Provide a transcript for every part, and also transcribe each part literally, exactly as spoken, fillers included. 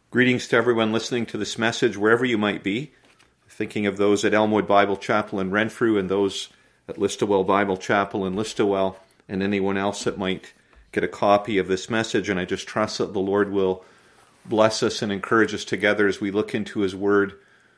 Greetings to everyone listening to this message, wherever you might be. Thinking of those at Elmwood Bible Chapel in Renfrew and those at Listowel Bible Chapel in Listowel and anyone else that might get a copy of this message. And I just trust that the Lord will bless us and encourage us together as we look into His Word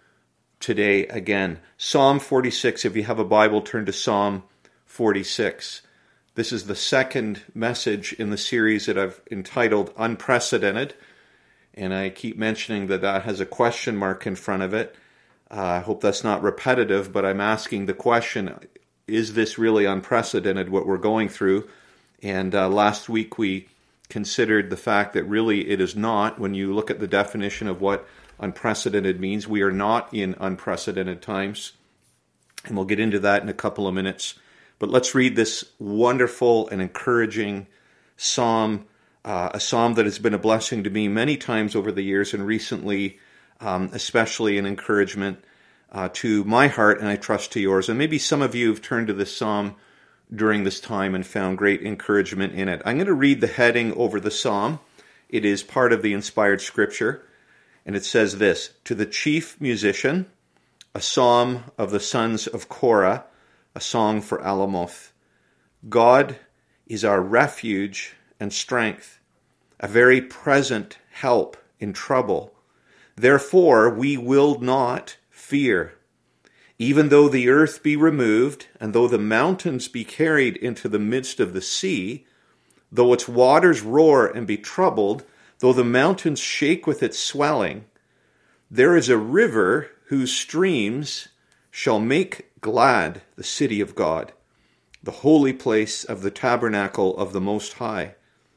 today again. Psalm forty-six, if you have a Bible, turn to Psalm forty-six. This is the second message in the series that I've entitled Unprecedented. And I keep mentioning that that has a question mark in front of it. Uh, I hope that's not repetitive, but I'm asking the question, is this really unprecedented, what we're going through? And uh, last week we considered the fact that really it is not. When you look at the definition of what unprecedented means, we are not in unprecedented times. And we'll get into that in a couple of minutes. But let's read this wonderful and encouraging psalm. Uh, a psalm that has been a blessing to me many times over the years, and recently um, especially an encouragement uh, to my heart, and I trust to yours. And maybe some of you have turned to this psalm during this time and found great encouragement in it. I'm going to read the heading over the psalm. It is part of the inspired scripture, and it says this: To the chief musician, a psalm of the sons of Korah, a song for Alamoth. God is our refuge and strength, a very present help in trouble. Therefore we will not fear. Even though the earth be removed, and though the mountains be carried into the midst of the sea, though its waters roar and be troubled, though the mountains shake with its swelling, there is a river whose streams shall make glad the city of God, the holy place of the tabernacle of the Most High.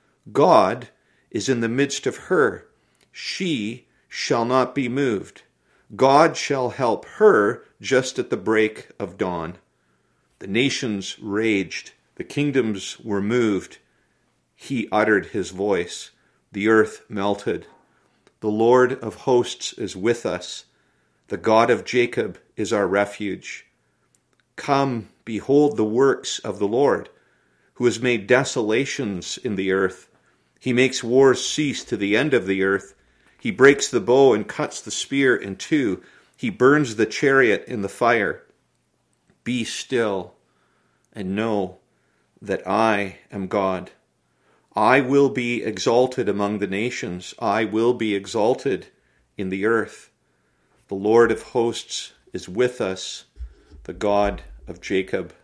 God is in the midst of her. She shall not be moved. God shall help her just at the break of dawn. The nations raged. The kingdoms were moved. He uttered his voice. The earth melted. The Lord of hosts is with us. The God of Jacob is our refuge. Come, behold the works of the Lord, who has made desolations in the earth. He makes wars cease to the end of the earth. He breaks the bow and cuts the spear in two. He burns the chariot in the fire. Be still and know that I am God. I will be exalted among the nations. I will be exalted in the earth. The Lord of hosts is with us. The God of Jacob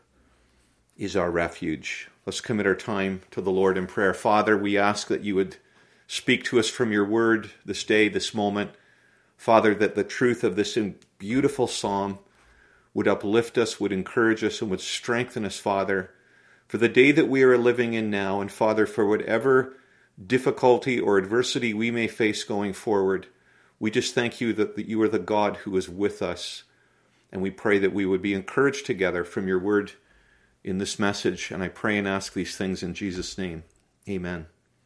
is our refuge. Let's commit our time to the Lord in prayer. Father, we ask that you would speak to us from your word this day, this moment. Father, that the truth of this beautiful psalm would uplift us, would encourage us, and would strengthen us, Father, for the day that we are living in now. And Father, for whatever difficulty or adversity we may face going forward, we just thank you that you are the God who is with us. And we pray that we would be encouraged together from your word in this message, and I pray and ask these things in Jesus' name. Amen.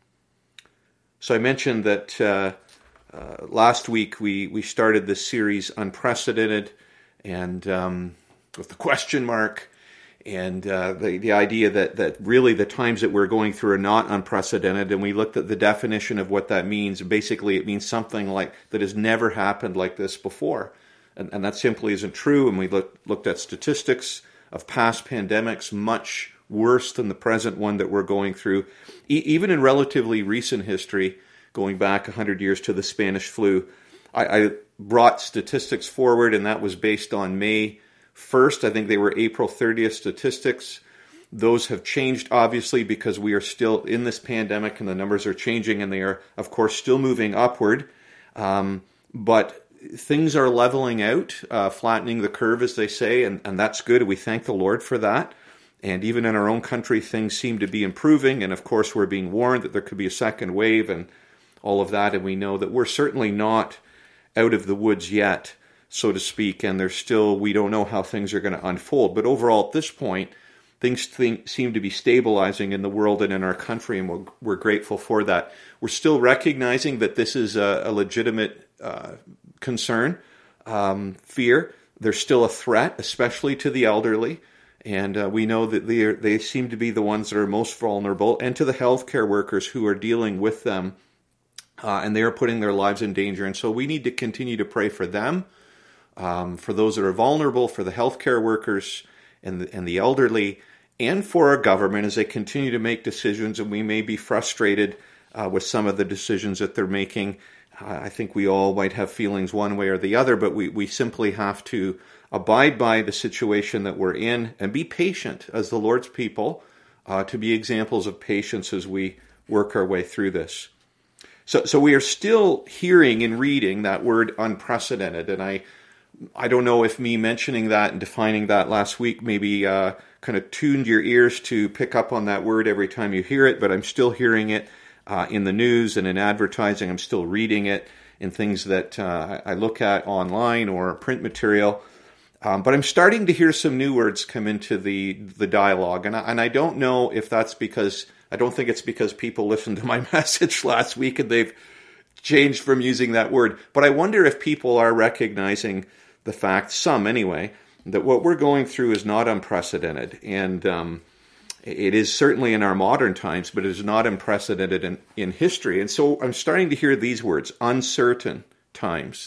So I mentioned that uh, uh, last week we, we started this series, Unprecedented, and um, with the question mark, and uh, the, the idea that, that really the times that we're going through are not unprecedented, and we looked at the definition of what that means. Basically, it means something like that has never happened like this before, and, and that simply isn't true. And we looked, looked at statistics of past pandemics, much worse than the present one that we're going through. E- even in relatively recent history, going back one hundred years to the Spanish flu, I, I brought statistics forward, and that was based on May first. I think they were April thirtieth statistics. Those have changed, obviously, because we are still in this pandemic, and the numbers are changing, and they are, of course, still moving upward. Um, but things are leveling out, uh, flattening the curve, as they say, and, and that's good. We thank the Lord for that. And even in our own country, things seem to be improving. And of course, we're being warned that there could be a second wave and all of that. And we know that we're certainly not out of the woods yet, so to speak. And there's still, we don't know how things are going to unfold. But overall, at this point, things think, seem to be stabilizing in the world and in our country. And we're, we're grateful for that. We're still recognizing that this is a, a legitimate uh, concern, um, fear. There's still a threat, especially to the elderly. And uh, we know that they, are, they seem to be the ones that are most vulnerable, and to the healthcare workers who are dealing with them uh, and they are putting their lives in danger. And so we need to continue to pray for them, um, for those that are vulnerable, for the healthcare workers and the, and the elderly, and for our government as they continue to make decisions. And we may be frustrated uh, with some of the decisions that they're making. Uh, I think we all might have feelings one way or the other, but we, we simply have to abide by the situation that we're in and be patient as the Lord's people, uh, to be examples of patience as we work our way through this. So, so we are still hearing and reading that word unprecedented, and I, I don't know if me mentioning that and defining that last week maybe uh, kind of tuned your ears to pick up on that word every time you hear it, but I'm still hearing it uh, in the news and in advertising. I'm still reading it in things that uh, I look at online or print material. Um, but I'm starting to hear some new words come into the the dialogue, and I, and I don't know if that's because, I don't think it's because people listened to my message last week and they've changed from using that word, but I wonder if people are recognizing the fact, some anyway, that what we're going through is not unprecedented, and um, it is certainly in our modern times, but it is not unprecedented in, in history. And so I'm starting to hear these words: uncertain times,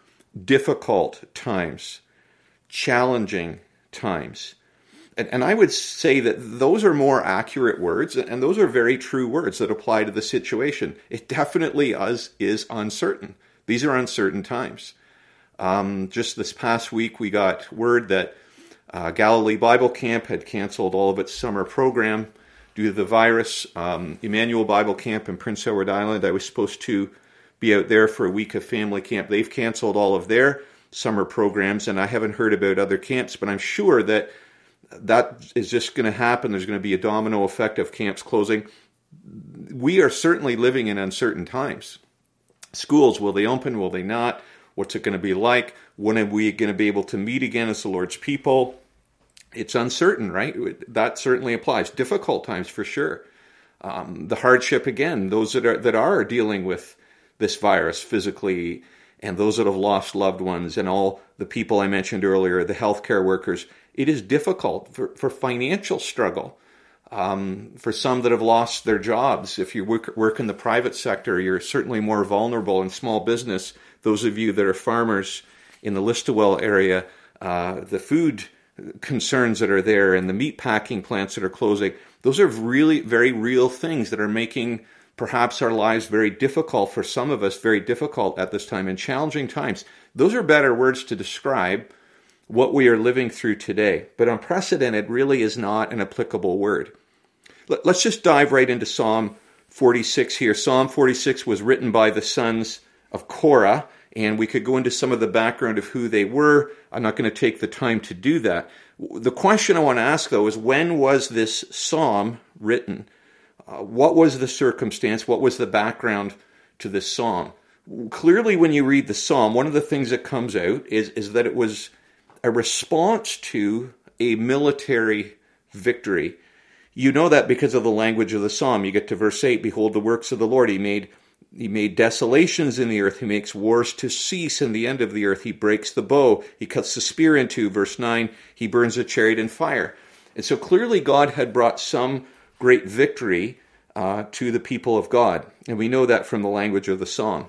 difficult times, challenging times. And, and I would say that those are more accurate words, and those are very true words that apply to the situation. It definitely is, is uncertain. These are uncertain times. Um, just this past week, we got word that uh, Galilee Bible Camp had canceled all of its summer program due to the virus. Um, Emmanuel Bible Camp in Prince Edward Island, I was supposed to be out there for a week of family camp. They've canceled all of their summer programs, and I haven't heard about other camps, but I'm sure that that is just going to happen. There's going to be a domino effect of camps closing. We are certainly living in uncertain times. Schools, will they open? Will they not? What's it going to be like? When are we going to be able to meet again as the Lord's people? It's uncertain, right? That certainly applies. Difficult times for sure. Um, the hardship, again, those that are that are dealing with this virus physically, and those that have lost loved ones, and all the people I mentioned earlier, the healthcare workers. It is difficult for, for financial struggle. Um, for some that have lost their jobs, if you work, work in the private sector, you're certainly more vulnerable. In small business, those of you that are farmers in the Listowel area, uh, the food concerns that are there and the meat packing plants that are closing, those are really very real things that are making perhaps our lives very difficult for some of us, very difficult at this time, in challenging times. Those are better words to describe what we are living through today. But unprecedented really is not an applicable word. Let's just dive right into Psalm forty-six here. Psalm forty-six was written by the sons of Korah, and we could go into some of the background of who they were. I'm not going to take the time to do that. The question I want to ask, though, is when was this psalm written? Uh, what was the circumstance? What was the background to this psalm? Clearly, when you read the psalm, one of the things that comes out is, is that it was a response to a military victory. You know that because of the language of the psalm. You get to verse eight, behold the works of the Lord. He made He made desolations in the earth. He makes wars to cease in the end of the earth. He breaks the bow. He cuts the spear in two. Verse nine, he burns a chariot in fire. And so clearly God had brought some great victory uh, to the people of God. And we know that from the language of the psalm.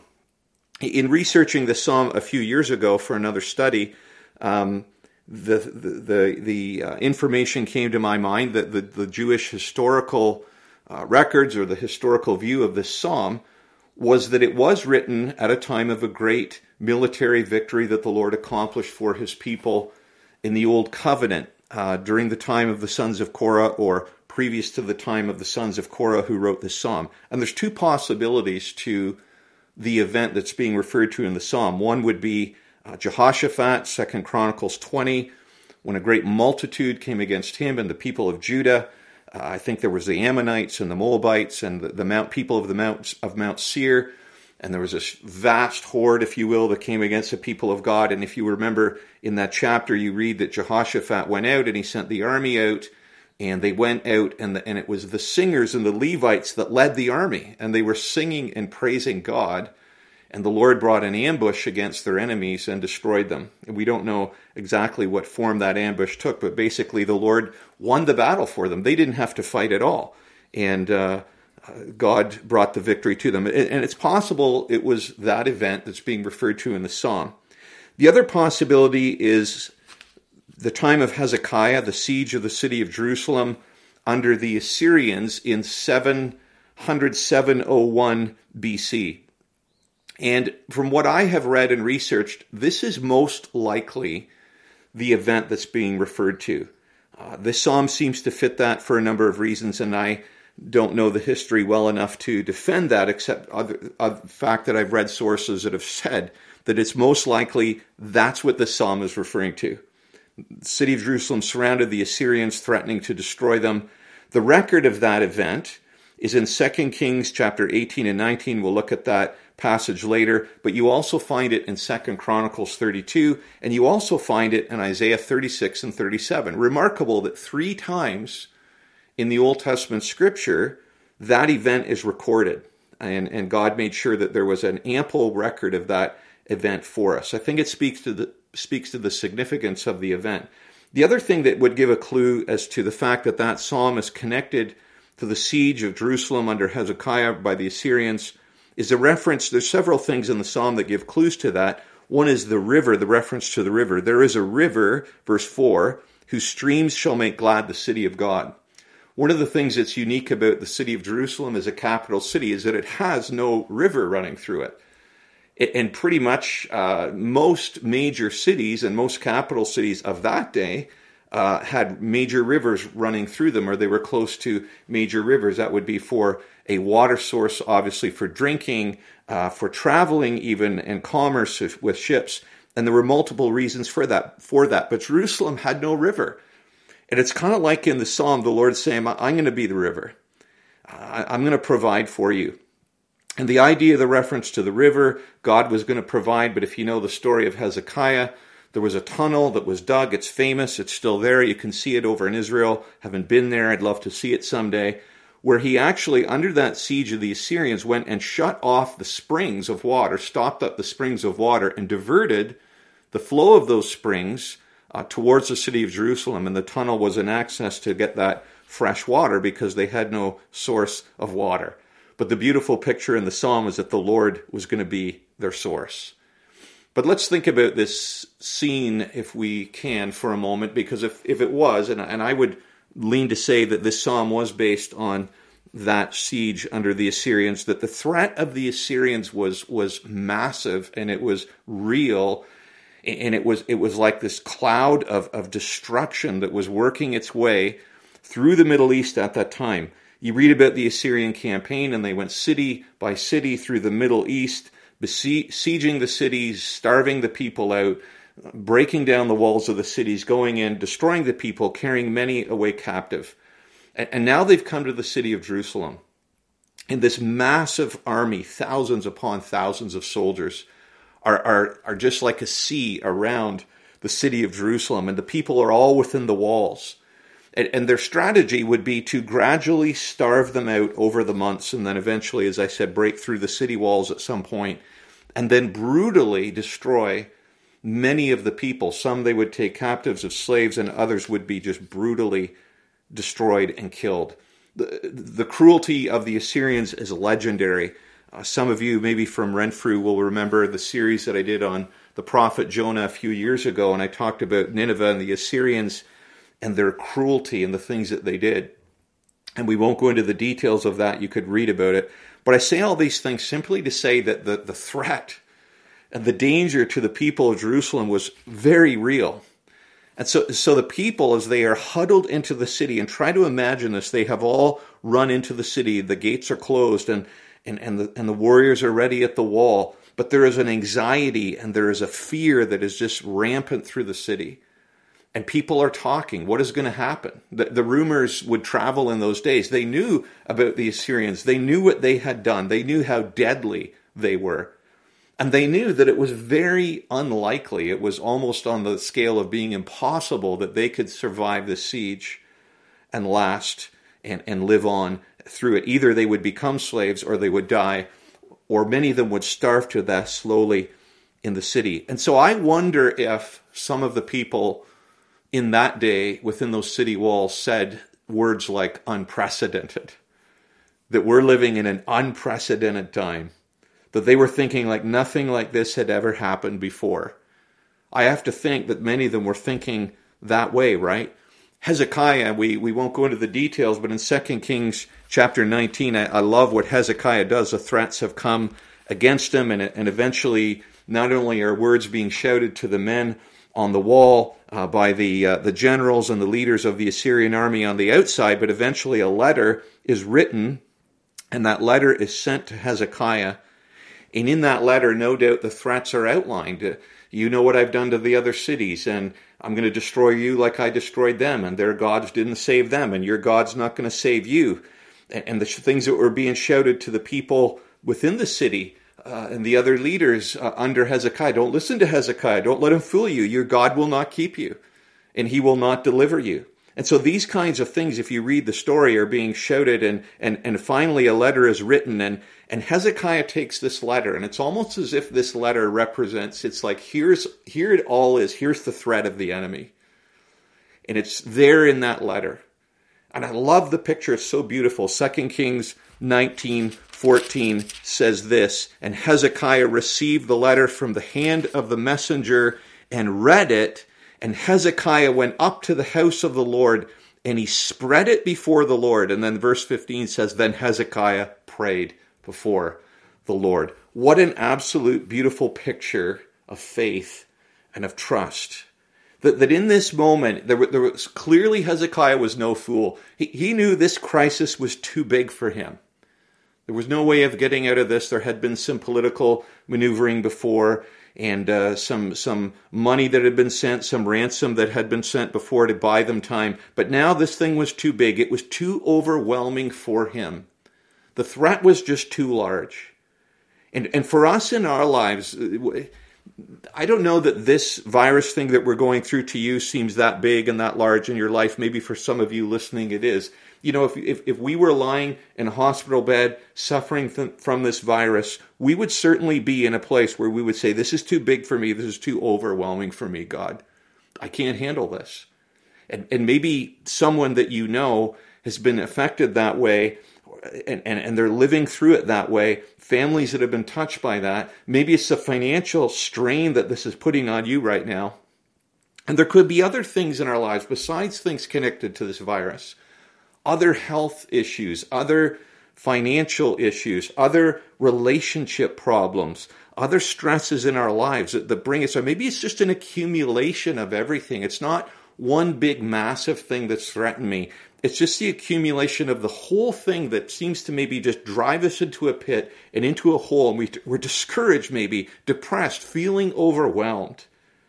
In researching the psalm a few years ago for another study, um, the the the, the uh, information came to my mind that the, the Jewish historical uh, records, or the historical view of this psalm, was that it was written at a time of a great military victory that the Lord accomplished for his people in the Old Covenant, uh, during the time of the sons of Korah, or previous to the time of the sons of Korah who wrote this psalm. And there's two possibilities to the event that's being referred to in the psalm. One would be uh, Jehoshaphat, Second Chronicles twenty, when a great multitude came against him and the people of Judah. Uh, I think there was the Ammonites and the Moabites and the, the Mount people of the Mount of Mount Seir, and there was this vast horde, if you will, that came against the people of God. And if you remember in that chapter, you read that Jehoshaphat went out and he sent the army out, and they went out, and the, and it was the singers and the Levites that led the army, and they were singing and praising God. And the Lord brought an ambush against their enemies and destroyed them. And we don't know exactly what form that ambush took, but basically the Lord won the battle for them. They didn't have to fight at all. And uh, uh, God brought the victory to them. And, and it's possible it was that event that's being referred to in the psalm. The other possibility is the time of Hezekiah, the siege of the city of Jerusalem under the Assyrians in seven hundred seven oh one B C. And from what I have read and researched, this is most likely the event that's being referred to. Uh, this psalm seems to fit that for a number of reasons, and I don't know the history well enough to defend that, except other, uh, the fact that I've read sources that have said that it's most likely that's what the psalm is referring to. The city of Jerusalem surrounded the Assyrians, threatening to destroy them. The record of that event is in Second Kings chapter eighteen and nineteen. We'll look at that passage later, but you also find it in Second Chronicles thirty-two, and you also find it in Isaiah thirty-six and thirty-seven. Remarkable that three times in the Old Testament scripture, that event is recorded, and, and God made sure that there was an ample record of that event for us. I think it speaks to the speaks to the significance of the event. The other thing that would give a clue as to the fact that that psalm is connected to the siege of Jerusalem under Hezekiah by the Assyrians is a reference. There's several things in the psalm that give clues to that. One is the river, the reference to the river. There is a river, verse four, whose streams shall make glad the city of God. One of the things that's unique about the city of Jerusalem as a capital city is that it has no river running through it. And pretty much uh, most major cities and most capital cities of that day uh, had major rivers running through them, or they were close to major rivers. That would be for a water source, obviously for drinking, uh, for traveling even, and commerce with ships. And there were multiple reasons for that. For that. But Jerusalem had no river. And it's kind of like in the psalm, the Lord saying, I'm going to be the river. I'm going to provide for you. And the idea, the reference to the river, God was going to provide. But if you know the story of Hezekiah, there was a tunnel that was dug. It's famous. It's still there. You can see it over in Israel. Haven't been there. I'd love to see it someday. Where he actually, under that siege of the Assyrians, went and shut off the springs of water, stopped up the springs of water, and diverted the flow of those springs uh, towards the city of Jerusalem. And the tunnel was an access to get that fresh water because they had no source of water. But the beautiful picture in the psalm is that the Lord was going to be their source. But let's think about this scene, if we can, for a moment, because if, if it was, and, and I would lean to say that this psalm was based on that siege under the Assyrians, that the threat of the Assyrians was was massive, and it was real, and it was it was like this cloud of, of destruction that was working its way through the Middle East at that time. You read about the Assyrian campaign, and they went city by city through the Middle East, besieging the cities, starving the people out, breaking down the walls of the cities, going in, destroying the people, carrying many away captive. And now they've come to the city of Jerusalem. And this massive army, thousands upon thousands of soldiers, are, are, are just like a sea around the city of Jerusalem. And the people are all within the walls. And, and their strategy would be to gradually starve them out over the months, and then eventually, as I said, break through the city walls at some point, and then brutally destroy many of the people. Some they would take captives of slaves, and others would be just brutally destroyed and killed. The, the cruelty of the Assyrians is legendary. Uh, some of you, maybe from Renfrew, will remember the series that I did on the prophet Jonah a few years ago, and I talked about Nineveh and the Assyrians and their cruelty and the things that they did. And we won't go into the details of that. You could read about it. But I say all these things simply to say that the, the threat and the danger to the people of Jerusalem was very real. And so, so the people, as they are huddled into the city, and try to imagine this, they have all run into the city. The gates are closed, and, and, and, the, and the warriors are ready at the wall. But there is an anxiety and there is a fear that is just rampant through the city. And people are talking. What is going to happen? The, the rumors would travel in those days. They knew about the Assyrians. They knew what they had done. They knew how deadly they were. And they knew that it was very unlikely. It was almost on the scale of being impossible that they could survive the siege and last and, and live on through it. Either they would become slaves or they would die, or many of them would starve to death slowly in the city. And so I wonder if some of the people in that day within those city walls said words like unprecedented. that we're living in an unprecedented time, that they were thinking like nothing like this had ever happened before. I have to think that many of them were thinking that way, right? Hezekiah, we, we won't go into the details, but in Second Kings chapter nineteen, I, I love what Hezekiah does. The threats have come against him, and, and eventually not only are words being shouted to the men on the wall uh, by the uh, the generals and the leaders of the Assyrian army on the outside, but eventually a letter is written, and that letter is sent to Hezekiah. And in that letter, no doubt the threats are outlined. Uh, you know what I've done to the other cities, and I'm going to destroy you like I destroyed them, and their gods didn't save them, and your God's not going to save you. And, and the things that were being shouted to the people within the city uh, and the other leaders uh, under Hezekiah. Don't listen to Hezekiah. Don't let him fool you. Your God will not keep you, and he will not deliver you. And so these kinds of things, if you read the story, are being shouted, and and, and finally a letter is written, and, and Hezekiah takes this letter, and it's almost as if this letter represents, it's like, here's here it all is, here's the threat of the enemy. And it's there in that letter. And I love the picture, it's so beautiful. Second Kings nineteen fourteen says this, and Hezekiah received the letter from the hand of the messenger and read it, and Hezekiah went up to the house of the Lord, and he spread it before the Lord. And then verse fifteen says, then Hezekiah prayed before the Lord. What an absolute beautiful picture of faith and of trust. That, that in this moment, there, there was clearly Hezekiah was no fool. He, he knew this crisis was too big for him. There was no way of getting out of this. There had been some political maneuvering before, and uh, some some money that had been sent, some ransom that had been sent before to buy them time. But now this thing was too big. It was too overwhelming for him. The threat was just too large. And and for us in our lives, I don't know that this virus thing that we're going through to you seems that big and that large in your life. Maybe for some of you listening it is. You know, if if, if we were lying in a hospital bed suffering th- from this virus, we would certainly be in a place where we would say, this is too big for me. This is too overwhelming for me, God. I can't handle this. And, and maybe someone that you know has been affected that way, and, and, and they're living through it that way. Families that have been touched by that. Maybe it's the financial strain that this is putting on you right now. And there could be other things in our lives besides things connected to this virus. Other health issues, other financial issues, other relationship problems, other stresses in our lives that, that bring us. Or maybe it's just an accumulation of everything. It's not one big massive thing that's threatened me. It's just the accumulation of the whole thing that seems to maybe just drive us into a pit and into a hole. And we, we're discouraged, maybe depressed, feeling overwhelmed.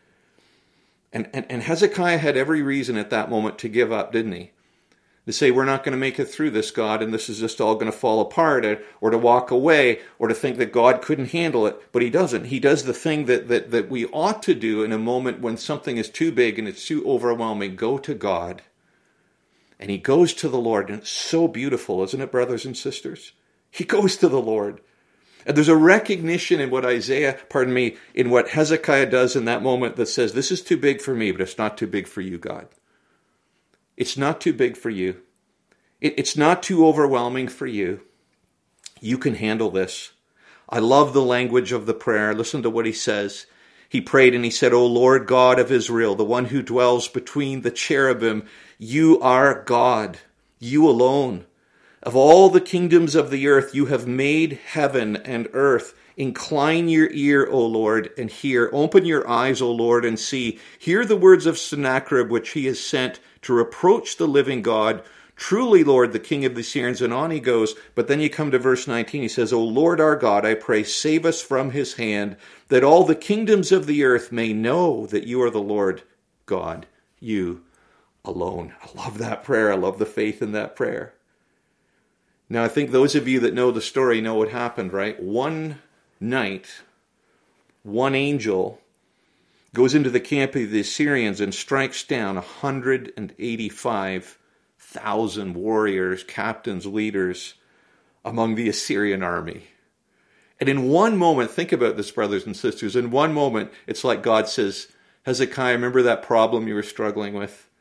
And, and, and Hezekiah had every reason at that moment to give up, didn't he? To say, we're not going to make it through this, God, and this is just all going to fall apart, or, or to walk away, or to think that God couldn't handle it. But he doesn't. He does the thing that, that, that we ought to do in a moment when something is too big and it's too overwhelming. Go to God. And he goes to the Lord. And it's so beautiful, isn't it, brothers and sisters? He goes to the Lord. And there's a recognition in what Isaiah, pardon me, in what Hezekiah does in that moment that says, this is too big for me, but it's not too big for you, God. It's not too big for you. It, it's not too overwhelming for you. You can handle this. I love the language of the prayer. Listen to what he says. He prayed and he said, O Lord God of Israel, the one who dwells between the cherubim, you are God, you alone. Of all the kingdoms of the earth, you have made heaven and earth. Incline your ear, O Lord, and hear. Open your eyes, O Lord, and see. Hear the words of Sennacherib, which he has sent to reproach the living God. Truly, Lord, the king of the Assyrians. And on he goes. But then you come to verse nineteen. He says, O Lord our God, I pray, save us from his hand, that all the kingdoms of the earth may know that you are the Lord God, you alone. I love that prayer. I love the faith in that prayer. Now, I think those of you that know the story know what happened, right? One night, one angel goes into the camp of the Assyrians and strikes down one hundred eighty-five thousand warriors, captains, leaders among the Assyrian army. And in one moment, think about this, brothers and sisters, in one moment, it's like God says, Hezekiah, remember that problem you were struggling with?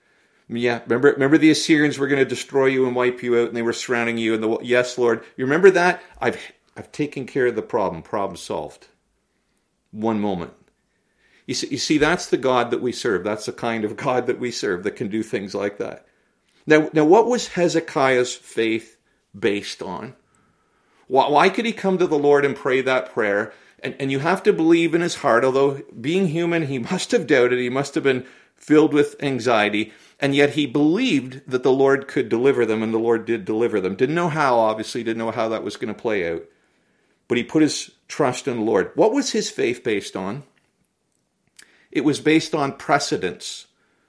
Yeah, remember remember the Assyrians were going to destroy you and wipe you out, and they were surrounding you. And the yes, Lord, you remember that? I've I've taken care of the problem. Problem solved. One moment. You see, you see, that's the God that we serve. That's the kind of God that we serve that can do things like that. Now, now, what was Hezekiah's faith based on? Why, why could he come to the Lord and pray that prayer? And, and you have to believe in his heart, although being human, he must have doubted. He must have been filled with anxiety. And yet he believed that the Lord could deliver them, and the Lord did deliver them. Didn't know how, obviously, didn't know how that was going to play out. But he put his trust in the Lord. What was his faith based on? It was based on precedence.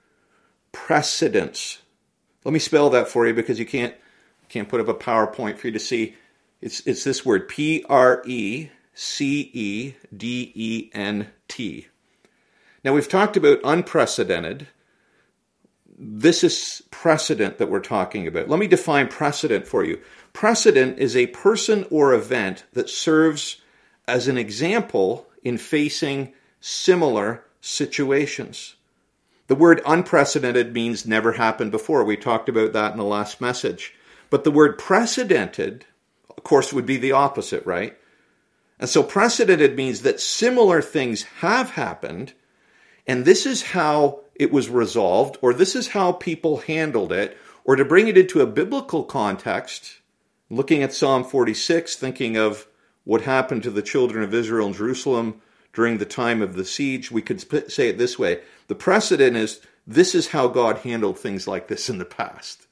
Precedence. Let me spell that for you because you can't can't put up a PowerPoint for you to see. It's it's this word, P R E C E D E N T. Now we've talked about unprecedented. This is precedent that we're talking about. Let me define precedent for you. Precedent is a person or event that serves as an example in facing similar situations. The word unprecedented means never happened before. We talked about that in the last message. But the word precedented, of course, would be the opposite, right? And so precedented means that similar things have happened, and this is how it was resolved, or this is how people handled it, or to bring it into a biblical context, looking at Psalm forty-six, thinking of what happened to the children of Israel in Jerusalem during the time of the siege, we could say it this way. The precedent is, this is how God handled things like this in the past.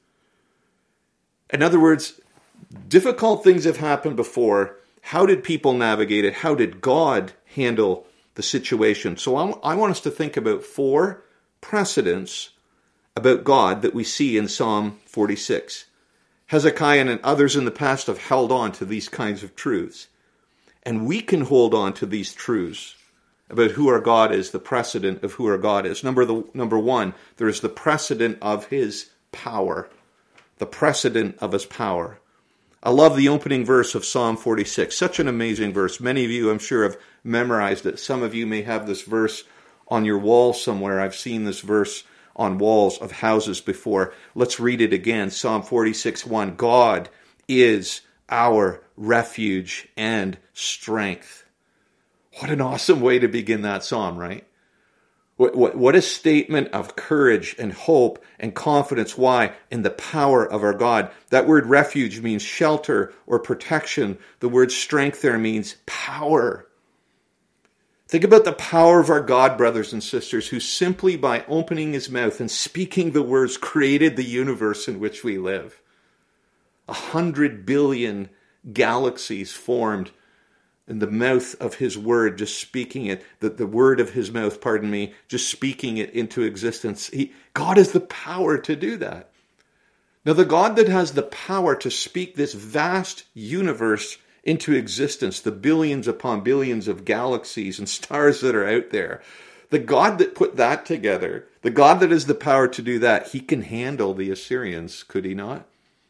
In other words, difficult things have happened before. How did people navigate it? How did God handle the situation? So I want us to think about four precedents about God that we see in Psalm forty-six. Hezekiah and others in the past have held on to these kinds of truths. And we can hold on to these truths about who our God is, the precedent of who our God is. Number, the, number one, there is the precedent of his power. The precedent of his power. I love the opening verse of Psalm forty-six. Such an amazing verse. Many of you, I'm sure, have memorized it. Some of you may have this verse on your wall somewhere. I've seen this verse on walls of houses before. Let's read it again. Psalm forty-six one. God is our refuge and strength. What an awesome way to begin that psalm, right? What, what, what a statement of courage and hope and confidence. Why? In the power of our God. That word refuge means shelter or protection. The word strength there means power. Think about the power of our God, brothers and sisters, who simply by opening his mouth and speaking the words created the universe in which we live. A hundred billion galaxies formed in the mouth of his word, just speaking it, the, the word of his mouth, pardon me, just speaking it into existence. He, God has the power to do that. Now, the God that has the power to speak this vast universe into existence, the billions upon billions of galaxies and stars that are out there, the God that put that together, the God that has the power to do that, he can handle the Assyrians, could he not?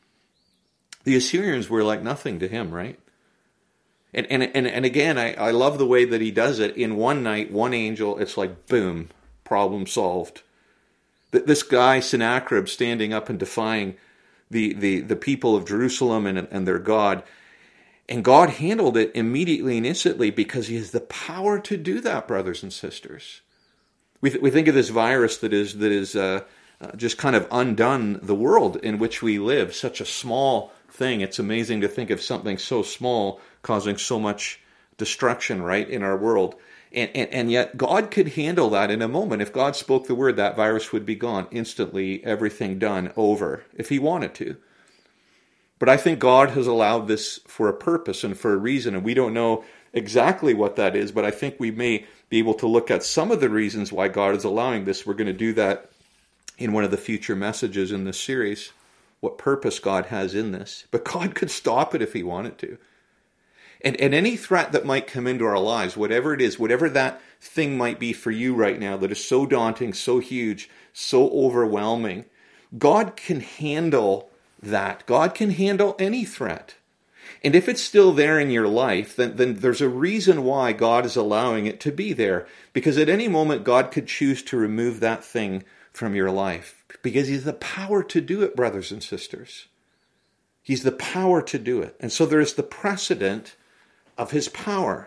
The Assyrians were like nothing to him, right? And and and, and again, I, I love the way that he does it. In one night, one angel, it's like, boom, problem solved. This guy, Sennacherib, standing up and defying the, the, the people of Jerusalem and, and their God. And God handled it immediately and instantly because he has the power to do that, brothers and sisters. We th- we think of this virus that is that is uh, uh, just kind of undone the world in which we live. Such a small thing. It's amazing to think of something so small causing so much destruction, right, in our world. And, and and yet God could handle that in a moment. If God spoke the word, that virus would be gone instantly, everything done, over, if he wanted to. But I think God has allowed this for a purpose and for a reason, and we don't know exactly what that is, but I think we may be able to look at some of the reasons why God is allowing this. We're going to do that in one of the future messages in this series, what purpose God has in this. But God could stop it if he wanted to. And, and any threat that might come into our lives, whatever it is, whatever that thing might be for you right now that is so daunting, so huge, so overwhelming, God can handle that. God can handle any threat. And if it's still there in your life, then, then there's a reason why God is allowing it to be there. Because at any moment, God could choose to remove that thing from your life. Because he's the power to do it, brothers and sisters. He's the power to do it. And so there is the precedent of his power.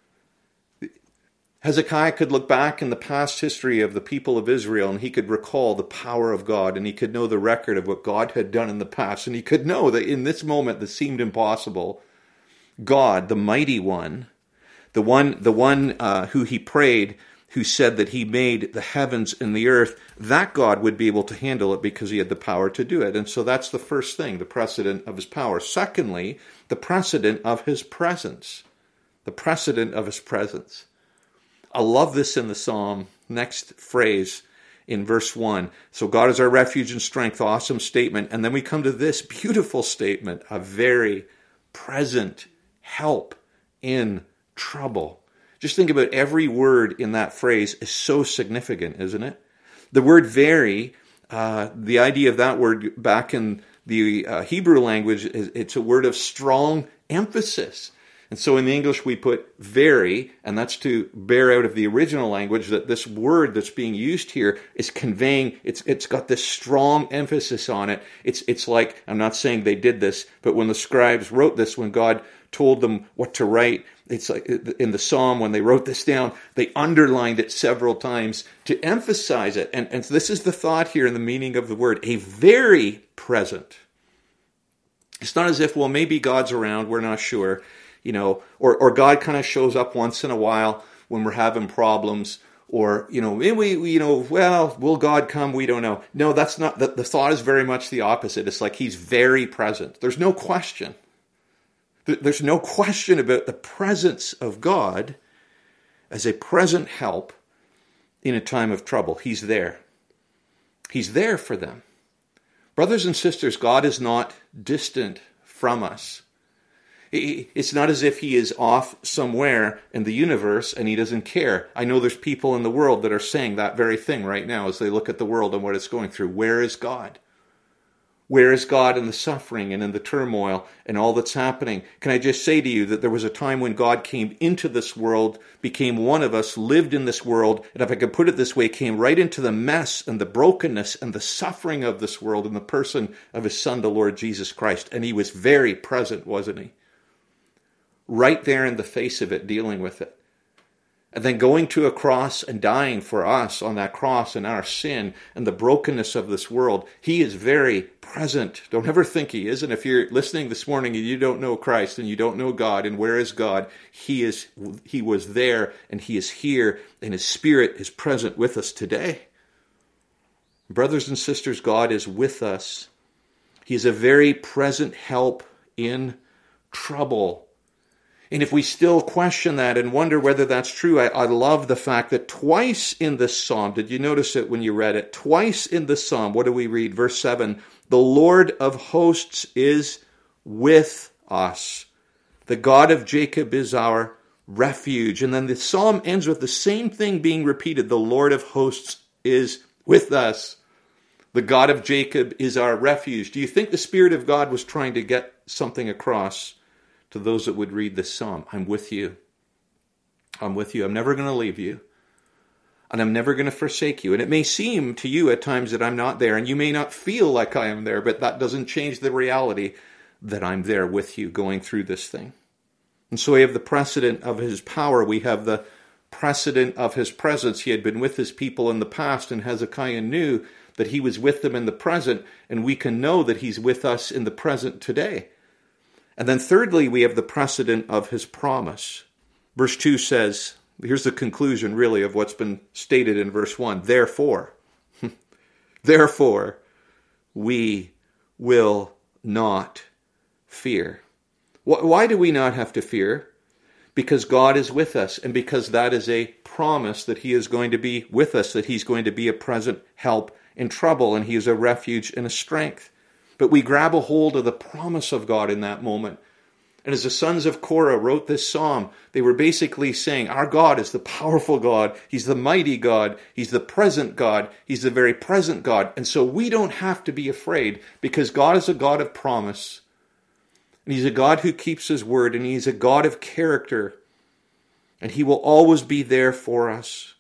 Hezekiah could look back in the past history of the people of Israel, and he could recall the power of God, and he could know the record of what God had done in the past, and he could know that in this moment that seemed impossible, God, the mighty one, the one, the one uh, who he prayed, who said that he made the heavens and the earth, that God would be able to handle it because he had the power to do it. And so that's the first thing, the precedent of his power. Secondly, the precedent of his presence. The precedent of his presence. I love this in the psalm. Next phrase in verse one. So God is our refuge and strength. Awesome statement. And then we come to this beautiful statement. A very present help in trouble. Just think about every word in that phrase is so significant, isn't it? The word very, uh, the idea of that word back in the uh, Hebrew language, is it's a word of strong emphasis. And so in the English we put very, and that's to bear out of the original language that this word that's being used here is conveying, it's it's got this strong emphasis on it. It's it's like, I'm not saying they did this, but when the scribes wrote this, when God told them what to write, it's like in the psalm, when they wrote this down, they underlined it several times to emphasize it. And, and this is the thought here in the meaning of the word, a very present. It's not as if, well, maybe God's around, we're not sure. You know, or, or God kind of shows up once in a while when we're having problems, or, you know, we, we, you know, well, will God come? We don't know. No, that's not, the, the thought is very much the opposite. It's like he's very present. There's no question. There's no question about the presence of God as a present help in a time of trouble. He's there. He's there for them. Brothers and sisters, God is not distant from us. It's not as if he is off somewhere in the universe and he doesn't care. I know there's people in the world that are saying that very thing right now as they look at the world and what it's going through. Where is God? Where is God in the suffering and in the turmoil and all that's happening? Can I just say to you that there was a time when God came into this world, became one of us, lived in this world, and if I could put it this way, came right into the mess and the brokenness and the suffering of this world in the person of his Son, the Lord Jesus Christ. And he was very present, wasn't he? Right there in the face of it, dealing with it. And then going to a cross and dying for us on that cross and our sin and the brokenness of this world. He is very present. Don't ever think he isn't. If you're listening this morning and you don't know Christ and you don't know God and where is God, he is, he was there and he is here and his Spirit is present with us today. Brothers and sisters, God is with us. He is a very present help in trouble. And if we still question that and wonder whether that's true, I, I love the fact that twice in this psalm, did you notice it when you read it? Twice in the psalm, what do we read? Verse seven, the Lord of hosts is with us. The God of Jacob is our refuge. And then the psalm ends with the same thing being repeated. The Lord of hosts is with us. The God of Jacob is our refuge. Do you think the Spirit of God was trying to get something across to those that would read this psalm? I'm with you. I'm with you. I'm never going to leave you. And I'm never going to forsake you. And it may seem to you at times that I'm not there, and you may not feel like I am there, but that doesn't change the reality that I'm there with you going through this thing. And so we have the precedent of his power. We have the precedent of his presence. He had been with his people in the past, and Hezekiah knew that he was with them in the present, and we can know that he's with us in the present today. And then thirdly, we have the precedent of his promise. Verse two says, here's the conclusion really of what's been stated in verse one. Therefore, therefore, we will not fear. Why do we not have to fear? Because God is with us, and because that is a promise that he is going to be with us, that he's going to be a present help in trouble, and he is a refuge and a strength. But we grab a hold of the promise of God in that moment. And as the sons of Korah wrote this psalm, they were basically saying, our God is the powerful God. He's the mighty God. He's the present God. He's the very present God. And so we don't have to be afraid because God is a God of promise. And he's a God who keeps his word, and he's a God of character. And he will always be there for us.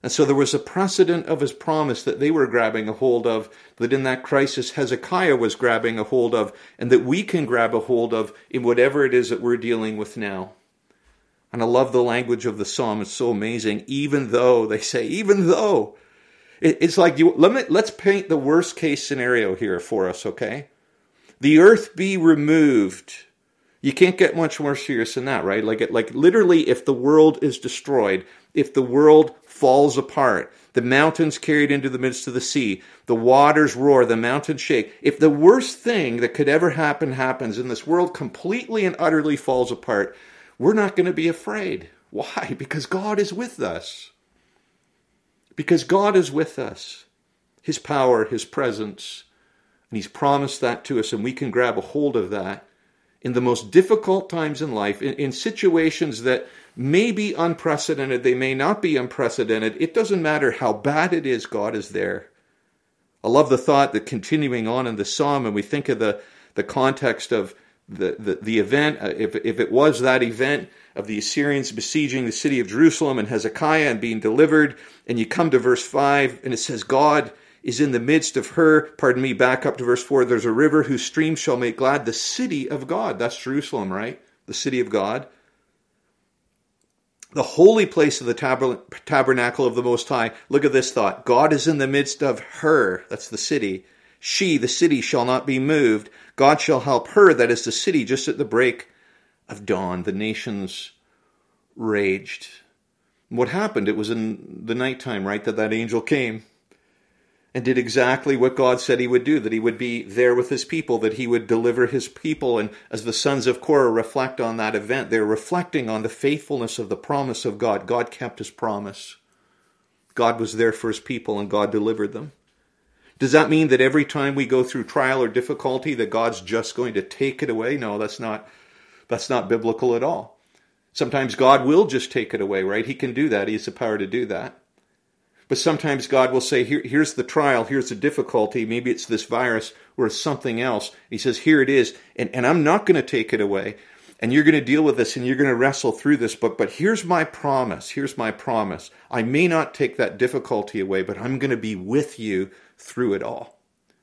And so there was a precedent of his promise that they were grabbing a hold of, that in that crisis Hezekiah was grabbing a hold of, and that we can grab a hold of in whatever it is that we're dealing with now. And I love the language of the psalm. It's so amazing. Even though, they say, even though. It's like, you, let me, let's paint the worst case scenario here for us, okay? The earth be removed. You can't get much more serious than that, right? Like, it, like literally, if the world is destroyed, if the world falls apart, the mountains carried into the midst of the sea, the waters roar, the mountains shake. If the worst thing that could ever happen happens and this world completely and utterly falls apart, we're not going to be afraid. Why? Because God is with us. Because God is with us. His power, His presence. And He's promised that to us, and we can grab a hold of that in the most difficult times in life, in, in situations that may be unprecedented, they may not be unprecedented. It doesn't matter how bad it is, God is there. I love the thought that continuing on in the psalm, and we think of the, the context of the, the, the event, uh, if, if it was that event of the Assyrians besieging the city of Jerusalem and Hezekiah and being delivered, and you come to verse five, and it says, God is in the midst of her, pardon me, back up to verse four, there's a river whose streams shall make glad the city of God. That's Jerusalem, right? The city of God. The holy place of the tab- tabernacle of the Most High. Look at this thought. God is in the midst of her. That's the city. She, the city, shall not be moved. God shall help her, that is the city, just at the break of dawn. The nations raged. What happened? It was in the nighttime, right, that that angel came and did exactly what God said He would do, that He would be there with His people, that He would deliver His people. And as the sons of Korah reflect on that event, they're reflecting on the faithfulness of the promise of God. God kept His promise. God was there for His people, and God delivered them. Does that mean that every time we go through trial or difficulty that God's just going to take it away? No, that's not, that's not biblical at all. Sometimes God will just take it away, right? He can do that. He has the power to do that. But sometimes God will say, Here, here's the trial, here's the difficulty, maybe it's this virus or it's something else. He says, here it is, and, and I'm not going to take it away. And you're going to deal with this, and you're going to wrestle through this, but, but here's my promise, here's my promise. I may not take that difficulty away, but I'm going to be with you through it all.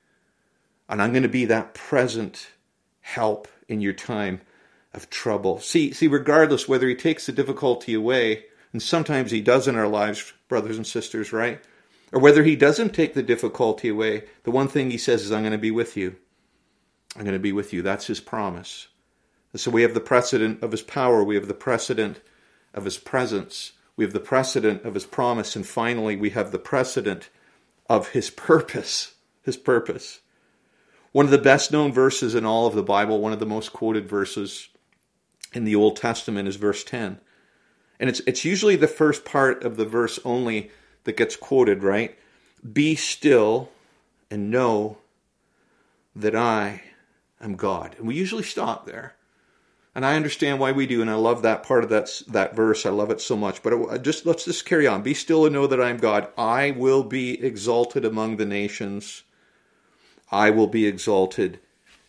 And I'm going to be that present help in your time of trouble. See, see, regardless whether He takes the difficulty away, and sometimes He does in our lives, brothers and sisters, right? Or whether He doesn't take the difficulty away, the one thing He says is, I'm going to be with you. I'm going to be with you. That's His promise. And so we have the precedent of His power. We have the precedent of His presence. We have the precedent of His promise. And finally, we have the precedent of His purpose. His purpose. One of the best known verses in all of the Bible, one of the most quoted verses in the Old Testament is verse ten. And it's it's usually the first part of the verse only that gets quoted, right? Be still and know that I am God. And we usually stop there. And I understand why we do, and I love that part of that, that verse. I love it so much. But it, just let's just carry on. Be still and know that I am God. I will be exalted among the nations. I will be exalted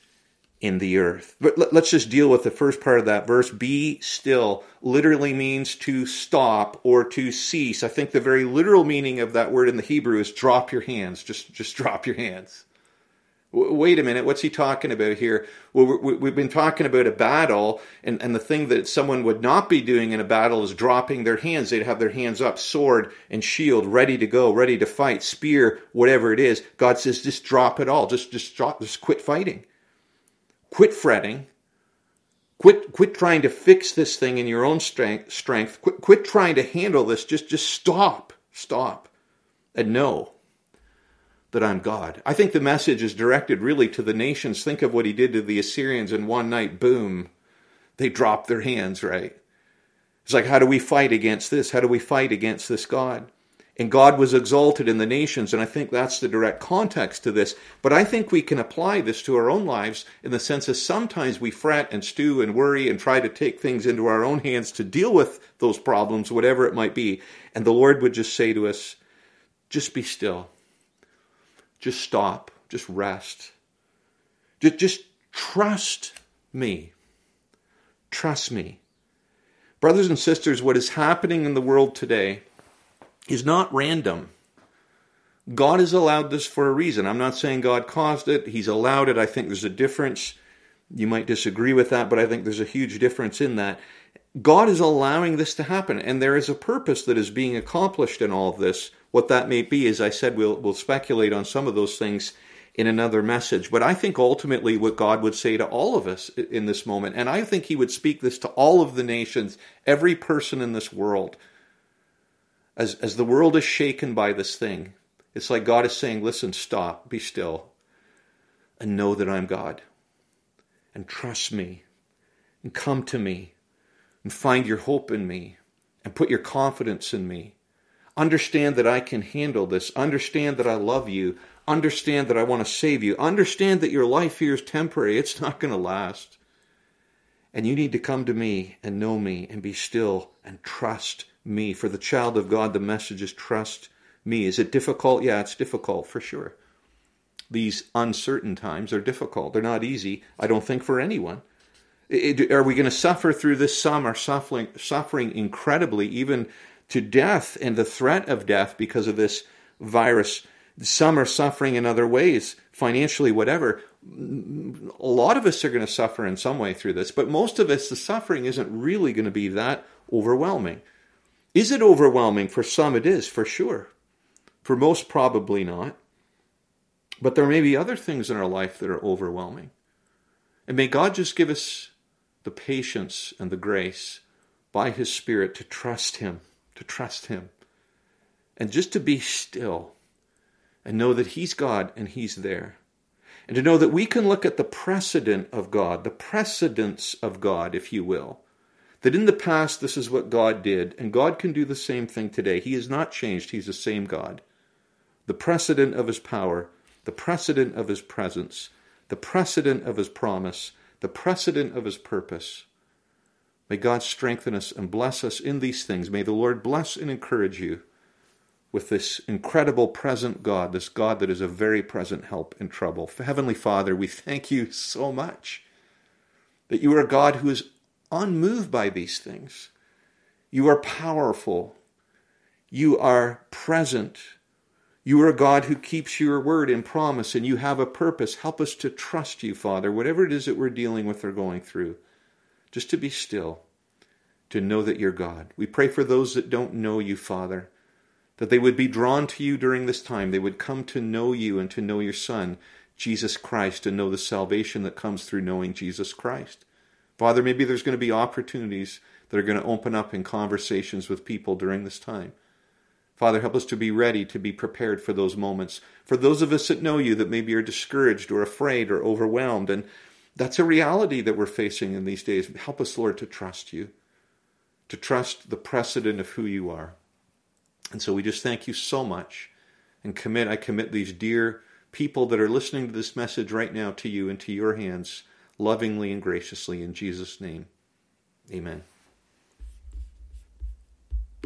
in the earth. But let, let's just deal with the first part of that verse. Be still literally means to stop or to cease. I think the very literal meaning of that word in the Hebrew is drop your hands. Just, just drop your hands. Wait a minute, what's he talking about here? Well, we've been talking about a battle, and, and the thing that someone would not be doing in a battle is dropping their hands. They'd have their hands up, sword and shield, ready to go, ready to fight, spear, whatever it is. God says, just drop it all. Just, just drop, just quit fighting. Quit fretting. Quit, quit trying to fix this thing in your own strength. strength. Quit, quit trying to handle this. Just, just stop, stop, and know that I'm God. I think the message is directed really to the nations. Think of what He did to the Assyrians in one night. Boom. They dropped their hands, right? It's like, how do we fight against this? How do we fight against this God? And God was exalted in the nations, and I think that's the direct context to this. But I think we can apply this to our own lives in the sense that sometimes we fret and stew and worry and try to take things into our own hands to deal with those problems, whatever it might be. And the Lord would just say to us, just be still. Just stop. Just rest. Just, just trust me. Trust me. Brothers and sisters, what is happening in the world today is not random. God has allowed this for a reason. I'm not saying God caused it. He's allowed it. I think there's a difference. You might disagree with that, but I think there's a huge difference in that. God is allowing this to happen, and there is a purpose that is being accomplished in all of this. What that may be, as I said, we'll, we'll speculate on some of those things in another message. But I think ultimately what God would say to all of us in this moment, and I think he would speak this to all of the nations, every person in this world, as, as the world is shaken by this thing, it's like God is saying, listen, stop, be still, and know that I'm God. And trust me, and come to me, and find your hope in me, and put your confidence in me. Understand that I can handle this. Understand that I love you. Understand that I want to save you. Understand that your life here is temporary. It's not going to last. And you need to come to me and know me and be still and trust me. For the child of God, the message is trust me. Is it difficult? Yeah, it's difficult for sure. These uncertain times are difficult. They're not easy, I don't think, for anyone. It, are we going to suffer through this? Some are suffering, suffering incredibly, even to death and the threat of death because of this virus. Some are suffering in other ways, financially, whatever. A lot of us are going to suffer in some way through this, but most of us, the suffering isn't really going to be that overwhelming. Is it overwhelming? For some it is, for sure. For most, probably not. But there may be other things in our life that are overwhelming. And may God just give us the patience and the grace by his Spirit to trust him, to trust him, and just to be still and know that he's God and he's there. And to know that we can look at the precedent of God, the precedence of God, if you will. That in the past, this is what God did, and God can do the same thing today. He has not changed. He's the same God. The precedent of his power, the precedent of his presence, the precedent of his promise, the precedent of his purpose. May God strengthen us and bless us in these things. May the Lord bless and encourage you with this incredible present God, this God that is a very present help in trouble. Heavenly Father, we thank you so much that you are a God who is unmoved by these things. You are powerful. You are present. You are a God who keeps your word and promise, and you have a purpose. Help us to trust you, Father, whatever it is that we're dealing with or going through, just to be still, to know that you're God. We pray for those that don't know you, Father, that they would be drawn to you during this time. They would come to know you and to know your Son, Jesus Christ, and know the salvation that comes through knowing Jesus Christ. Father, maybe there's going to be opportunities that are going to open up in conversations with people during this time. Father, help us to be ready, to be prepared for those moments. For those of us that know you that maybe are discouraged or afraid or overwhelmed, and that's a reality that we're facing in these days. Help us, Lord, to trust you, to trust the precedent of who you are. And so we just thank you so much and commit, I commit these dear people that are listening to this message right now to you and to your hands, lovingly and graciously, in Jesus' name. Amen.